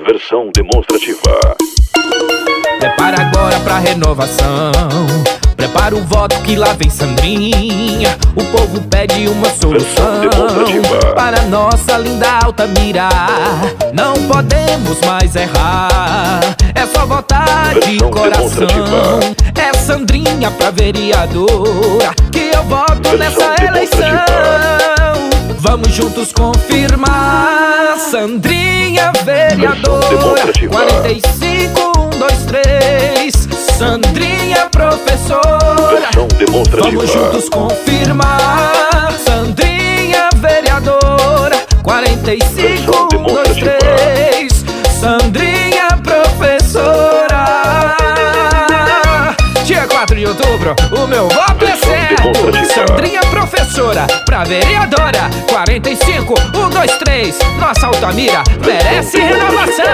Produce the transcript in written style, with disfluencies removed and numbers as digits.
Versão demonstrativa. Prepara agora pra renovação. Prepara o voto que lá vem Sandrinha. O povo pede uma solução para nossa linda Altamira. Não podemos mais errar, é só votar de coração. É Sandrinha pra vereadora que eu voto nessa eleição. Vamos juntos confirmar Sandrinha vereadora. 45123 Sandrinha professora. Vamos juntos confirmar Sandrinha vereadora. 4523 Sandrinha professora. Dia 4 de outubro, o meu voto é certo. Sandrinha professora pra vereadora. 45123 nossa Altamira merece renovação.